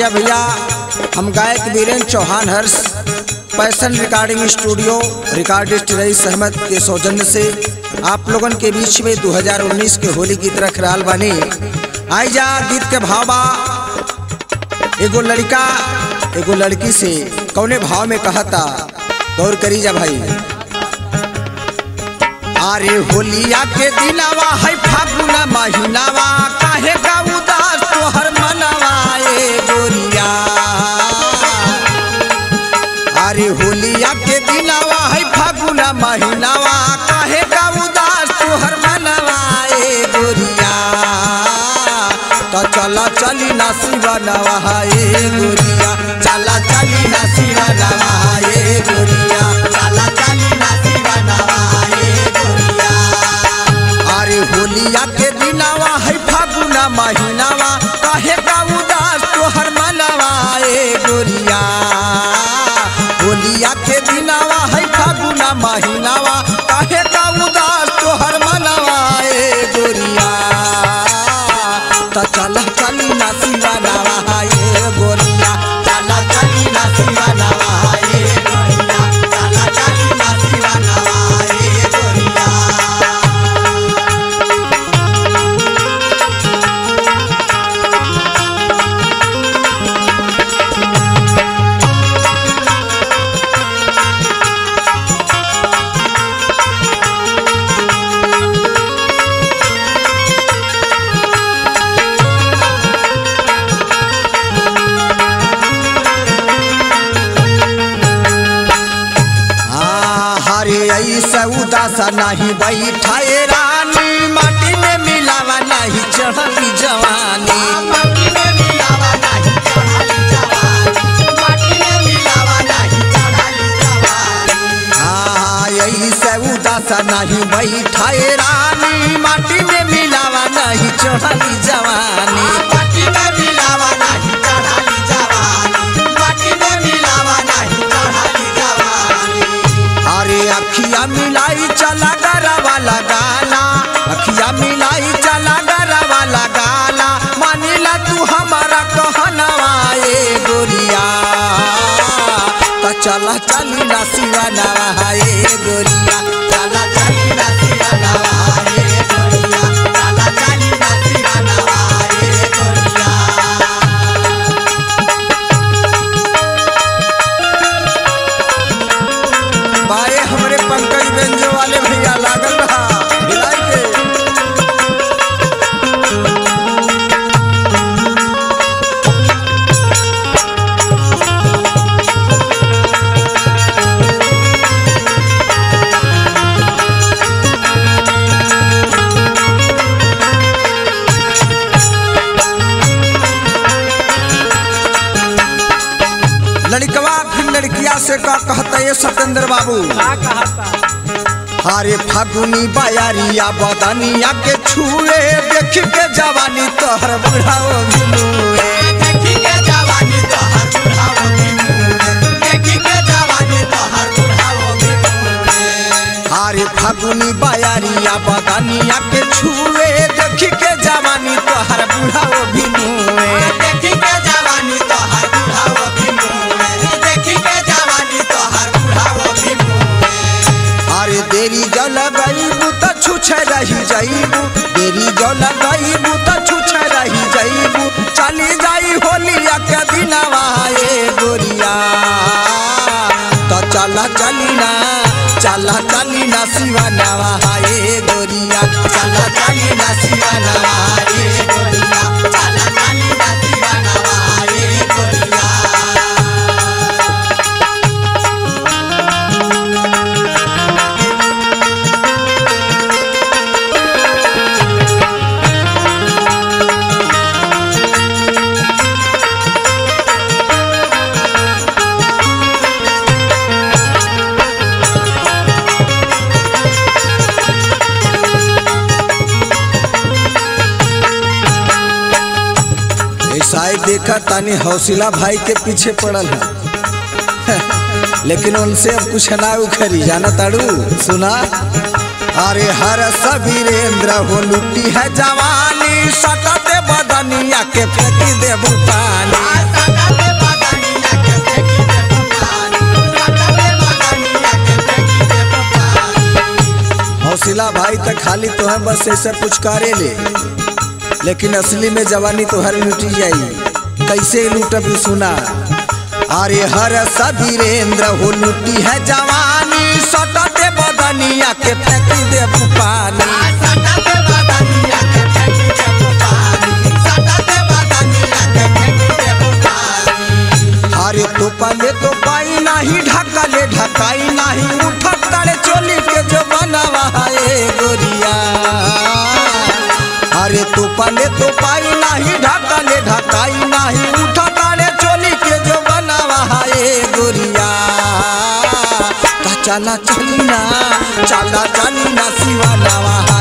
जा भैया, हम गायक Virendra Chauhan Harsh passion recording studio recordist Rais Ahmad के सौजन्य से आप लोगन के बीच में 2019 के होली गीत रख रहा बानी। आई जा गीत के भावा एगो लड़का एगो लड़की से कौने भाव में कहता, गौर करी जा भाई। अरे होलिया के दिनावा है फागुन महीनावा, काहे का उदास तोहर मनवा ए गोरिया। अरे होलिया के दिनावा है फागुन महीनावा, काहे का उदास तोहर मनवा ए गोरिया। तो चला चली ना शिवनवा ए गोरिया, चला चली ना शिवनवा ए गोरिया, चला चली ना शिवनवा ए गोरिया। अरे होलिया के दिनावा है फागुन महीनावा, काहे का उदास तोहर मनवा ए गोरिया। होलिया के दिनावा है फागुन महीनावा, काहे का उदास तोहर मनवा ए गोरिया। तो चला चली ना शिवनवा ए गोरिया, चला चली ना शिवनवा ए गोरिया, चला चली ना शिवनवा ए गोरिया। ऐसा उदासा नहीं बैठाए रानी, माटी में मिलावा नहीं चढ़ली जवानी, माटी में मिलावा नहीं चढ़ली जवानी, माटी में मिलावा नहीं चढ़ली जवानी। ऐसा उदासा नहीं बैठाए रानी, माटी में मिलावा नहीं चढ़ली जवानी, माटी में मिलावा नहीं चढ़ली जवानी, माटी में मिलावा नहीं चढ़ली जवानी। अरे अखिया मिलाई चला गरा वाला गाला, अखिया मिलाई चला गरा वाला गाला, मानिला तू हमारा कहनवा ए गोरिया। तो चला चली ना शिवनवा ए गोरिया, चला चली ना शिवनवा ए गोरिया, चला चली ना शिवनवा ए गोरिया। बाए हमरे पंकज बेंजो वाले भैया लागल रहा हिलाई के। लड़कवा फिर लड़किया से का कहता ये सत्येंद्र बाबू, हारे फागुनी बायारिया बदनिया के छुए, देख के जवानी तोहर बुढ़ाओ भिनुए, देख के जवानी तोहर बुढ़ाओ भिनुए, देख के जवानी तोहर बुढ़ाओ भिनुए। हारे फागुनी बायारिया बदनिया के छुए, देख के जवानी तोहर बुढ़ाओ भिनुए, देख के जवानी तोहर बुढ़ाओ भिनुए, देख के जवानी तोहर बुढ़ाओ भिनुए। अरे देरी जल गईबू तो छुछे रही जाइबू, देरी जल गईबू तो छुछे रही जाइबू, चली जाई होलिया के दिनवा ए गोरिया। तो चला चली ना, चला चली ना शिवनवा ए गोरिया, चला चली ना शिवनवा ए गोरिया, चला चली ना शिवनवा ए गोरिया। देखा तानी हौसला भाई के पीछे पड़ल है लेकिन उनसे अब कुछ ना उखरी जाना ताड़ू सुना। अरे हर सबीरेंद्र हो लुटी है जवानी, सटते बदनिया के फेंकी देबू पानी। हौसला भाई तो खाली तोहर बस ऐसे पुचकारे ले, लेकिन असली में जवानी तोहर लुटी जाई। कैसे लूटब सुना, अरे हर सधीरेंद्र हो लुटी है जवानी, सटते बदनिया के फेंकी देबू पानी। अरे तो पले तो पाई नहीं ढकले ढकाई नहीं, उठत तारे चोली के जो बनावा है गोरिया। अरे तो पले तो पाई नहीं ढकले ढकाई नहीं, उठत तारे चोली के जो बनावा है गोरिया। चला चली ना, चला चली ना सिवानावा।